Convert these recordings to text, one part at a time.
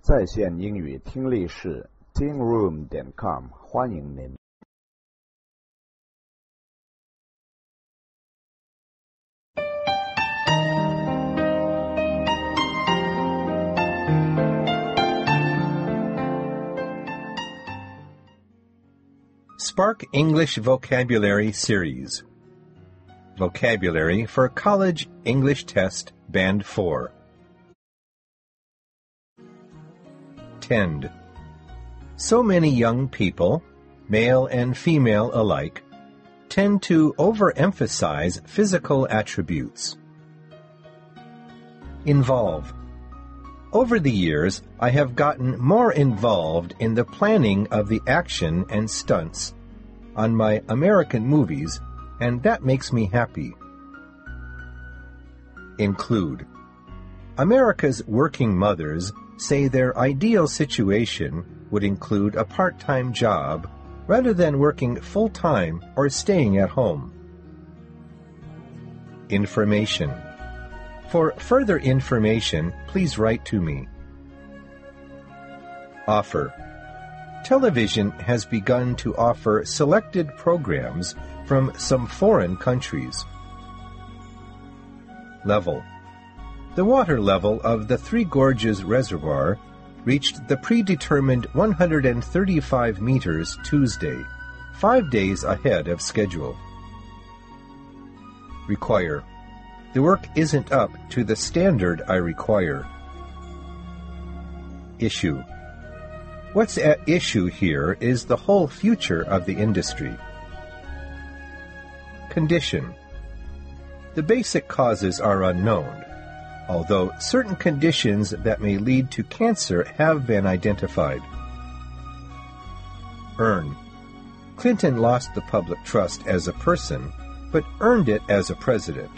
在线英语听力室 tingroom.com 欢迎您。 Spark English Vocabulary Series. Vocabulary for College English Test Band 4. Tend. So many young people, male and female alike, tend to overemphasize physical attributes. Involve. Over the years, I have gotten more involved in the planning of the action and stunts on my American movies, and that makes me happy. Include. America's working mothers say their ideal situation would include a part-time job rather than working full-time or staying at home. Information. For further information, please write to me. Offer. Television has begun to offer selected programs from some foreign countries. Level. The water level of the Three Gorges Reservoir reached the predetermined 135 meters Tuesday, 5 days ahead of schedule. Require. The work isn't up to the standard I require. Issue. What's at issue here is the whole future of the industry. Condition. The basic causes are unknown, although certain conditions that may lead to cancer have been identified. Earn. Clinton lost the public trust as a person, but earned it as a president.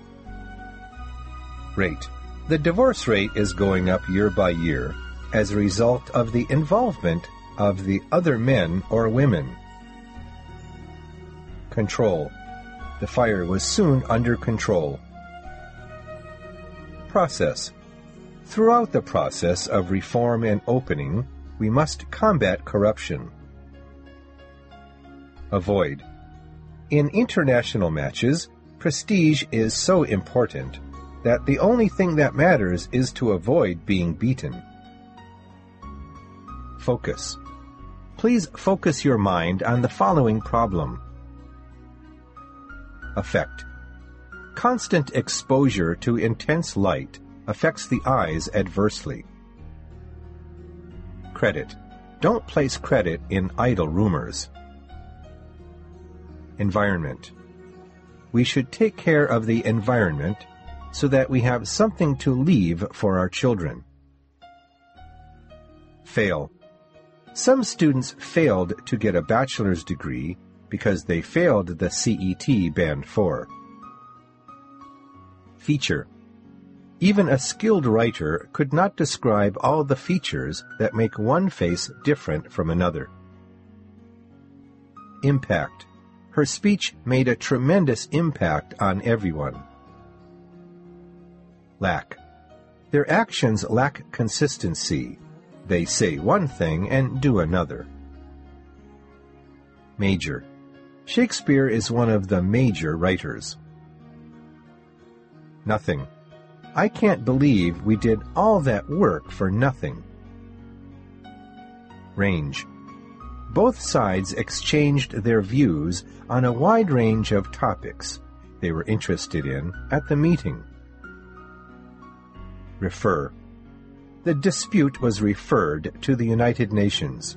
Rate. The divorce rate is going up year by year as a result of the involvement of the other men or women. Control. The fire was soon under control. Process. Throughout the process of reform and opening, we must combat corruption. Avoid. In international matches, prestige is so important that the only thing that matters is to avoid being beaten. Focus. Please focus your mind on the following problem. Effect. Constant exposure to intense light affects the eyes adversely. Credit. Don't place credit in idle rumors. Environment. We should take care of the environment so that we have something to leave for our children. Fail. Some students failed to get a bachelor's degree because they failed the CET Band 4. Feature. Even a skilled writer could not describe all the features that make one face different from another. Impact. Her speech made a tremendous impact on everyone. Lack. Their actions lack consistency. They say one thing and do another. Major. Shakespeare is one of the major writers. Nothing. I can't believe we did all that work for nothing. Range. Both sides exchanged their views on a wide range of topics they were interested in at the meeting. Refer. The dispute was referred to the United Nations.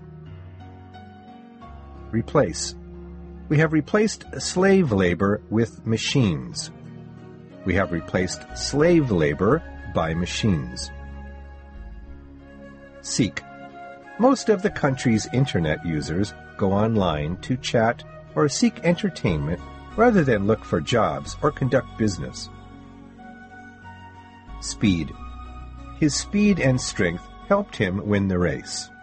Replace. We have replaced slave labor with machines. We have replaced slave labor by machines. Seek. Most of the country's internet users go online to chat or seek entertainment rather than look for jobs or conduct business. Speed. His speed and strength helped him win the race.